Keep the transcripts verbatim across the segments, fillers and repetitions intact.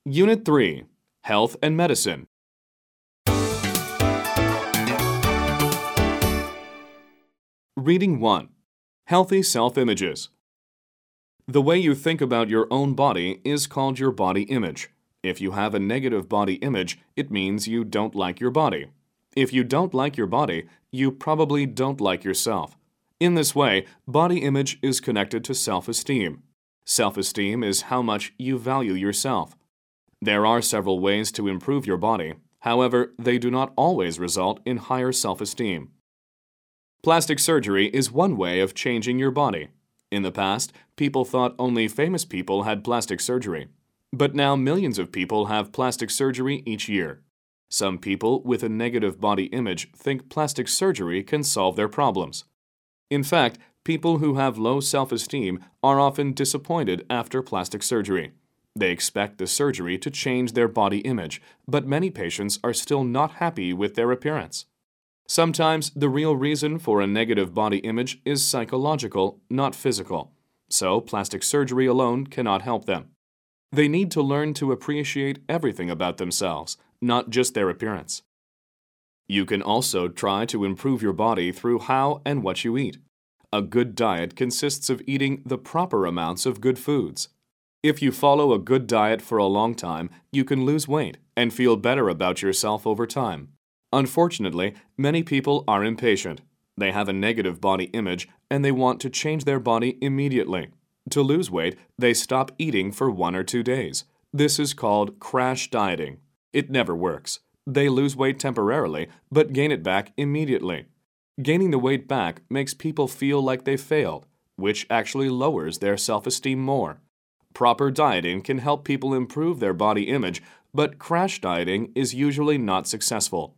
Unit three, Health and Medicine. Reading one, Healthy Self-Images. The way you think about your own body is called your body image. If you have a negative body image, it means you don't like your body. If you don't like your body, you probably don't like yourself. In this way, body image is connected to self-esteem. Self-esteem is how much you value yourself. There are several ways to improve your body. However, they do not always result in higher self-esteem. Plastic surgery is one way of changing your body. In the past, people thought only famous people had plastic surgery. But now millions of people have plastic surgery each year. Some people with a negative body image think plastic surgery can solve their problems. In fact, people who have low self-esteem are often disappointed after plastic surgery. They expect the surgery to change their body image, but many patients are still not happy with their appearance. Sometimes the real reason for a negative body image is psychological, not physical. So plastic surgery alone cannot help them. They need to learn to appreciate everything about themselves, not just their appearance. You can also try to improve your body through how and what you eat. A good diet consists of eating the proper amounts of good foods. If you follow a good diet for a long time, you can lose weight and feel better about yourself over time. Unfortunately, many people are impatient. They have a negative body image and they want to change their body immediately. To lose weight, they stop eating for one or two days. This is called crash dieting. It never works. They lose weight temporarily, but gain it back immediately. Gaining the weight back makes people feel like they failed, which actually lowers their self-esteem more. Proper dieting can help people improve their body image, but crash dieting is usually not successful.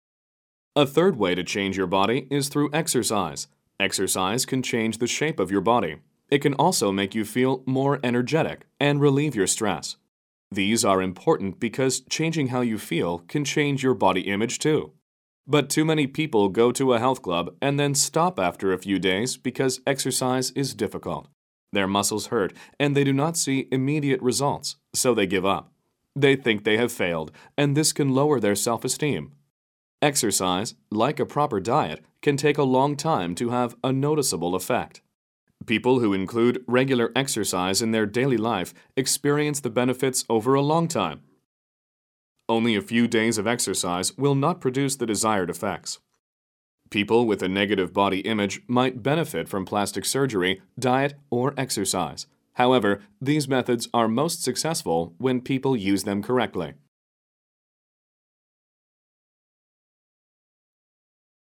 A third way to change your body is through exercise. Exercise can change the shape of your body. It can also make you feel more energetic and relieve your stress. These are important because changing how you feel can change your body image too. But too many people go to a health club and then stop after a few days because exercise is difficult. Their muscles hurt and they do not see immediate results, so they give up. They think they have failed, and this can lower their self-esteem. Exercise, like a proper diet, can take a long time to have a noticeable effect. People who include regular exercise in their daily life experience the benefits over a long time. Only a few days of exercise will not produce the desired effects. People with a negative body image might benefit from plastic surgery, diet, or exercise. However, these methods are most successful when people use them correctly.